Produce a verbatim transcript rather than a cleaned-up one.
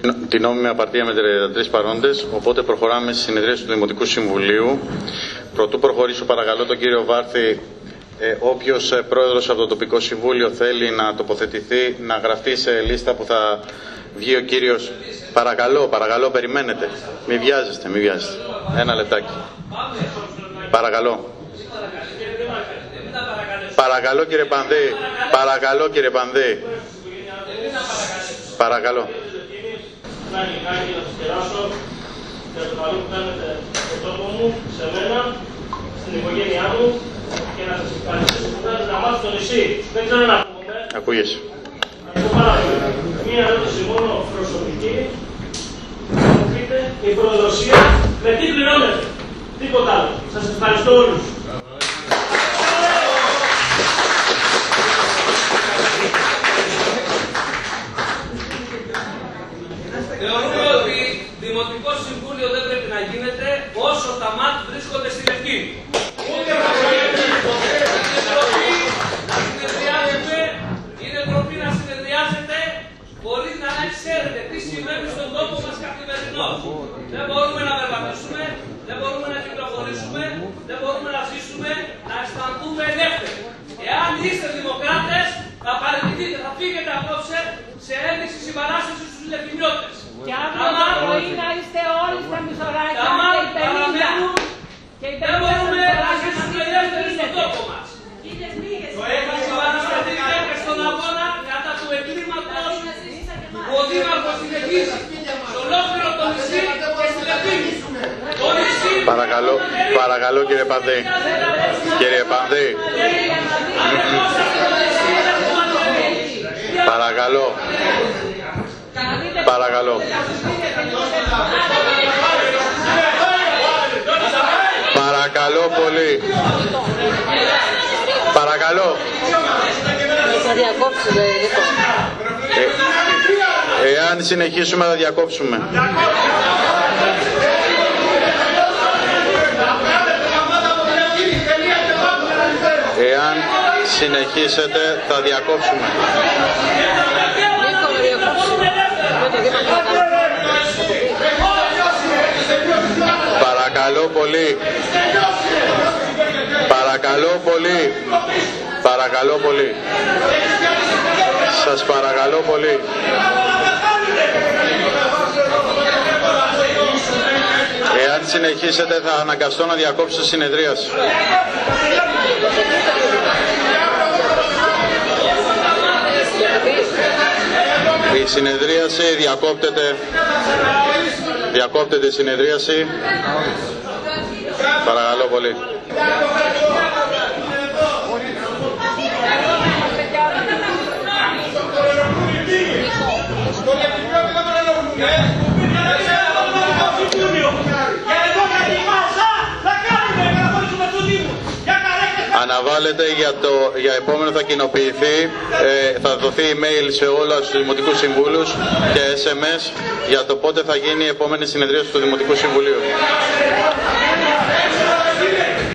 την νόμιμη απαρτία με τριάντα τρεις παρόντες, οπότε προχωράμε στη συνεδρίαση του Δημοτικού Συμβουλίου. Πρωτού προχωρήσω, παρακαλώ τον κύριο Βάρθη, ε, όποιος ε, πρόεδρος από το τοπικό συμβούλιο θέλει να τοποθετηθεί, να γραφτεί σε λίστα που θα βγει ο κύριος. Παρακαλώ, παρακαλώ, περιμένετε. Μη βιάζεστε, μη βιάζεστε. Ένα λεπτάκι. Παρακαλώ. Παρακαλώ κύριε Πανδή. Παρακαλώ κύριε Πανδή. Παρακαλώ. Να λιγάκι να σας κεράσω για το καλό που κάνετε στον τόπο μου, σε μένα, στην οικογένειά μου και να σας ευχαριστήσω που κάνετε να μάθω στο νησί. Δεν ξέρω να πούμε. Ακούγεσαι. Να πω πάρα πολύ. Μία ερώτηση μόνο προσωπική. Να μου πείτε η προδοσία με τι πληρώνετε. Τίποτα άλλο. Σας ευχαριστώ όλους. Θεωρούμε ότι Δημοτικό Συμβούλιο δεν πρέπει να γίνεται όσο τα ΜΑΤ βρίσκονται στη Λευκή. Είναι ντροπή να συνεδριάζετε χωρίς να ξέρετε τι συμβαίνει στον τόπο μας καθημερινώς. Δεν μπορούμε να περπατήσουμε, δεν μπορούμε να κυκλοφορήσουμε, δεν μπορούμε να ζήσουμε, να αισθανθούμε ελεύθεροι. Εάν είστε δημοκράτες, θα παραιτηθείτε, θα φύγετε απόψε σε ένδειξη συμπαράστασης στους λευκινιώτες. Και αύριο το πρωί να είστε όλοι στα μισοράκια και οι πενήντα. Δεν μπορούμε να ζήσουμε ελεύθεροι στον τόπο μας. Το έχουμε συμπαρασταθείτε και στον αγώνα κατά του εγκλήματος που ο Δήμαρχος συνεχίζει σε ολόκληρο το νησί και στη Λευκίνη. Παρακαλώ, παρακαλώ κύριε Πανδή. Κύριε Πανδή. Παρακαλώ. Παρακαλώ. Παρακαλώ πολύ. Παρακαλώ. Ε, εάν συνεχίσουμε θα διακόψουμε. Εάν συνεχίσετε θα διακόψουμε. Παρακαλώ πολύ. Παρακαλώ πολύ. Παρακαλώ πολύ. Σας παρακαλώ πολύ. Εάν συνεχίσετε θα αναγκαστώ να διακόψω τη συνεδρίαση. Η συνεδρίαση διακόπτεται. Διακόπτεται η συνεδρίαση. Παρακαλώ πολύ. Αναβάλλεται για το για επόμενο θα κοινοποιηθεί, ε, θα δοθεί email σε όλα τους Δημοτικούς Συμβούλους και ες εμ ες για το πότε θα γίνει η επόμενη συνεδρίαση του Δημοτικού Συμβουλίου.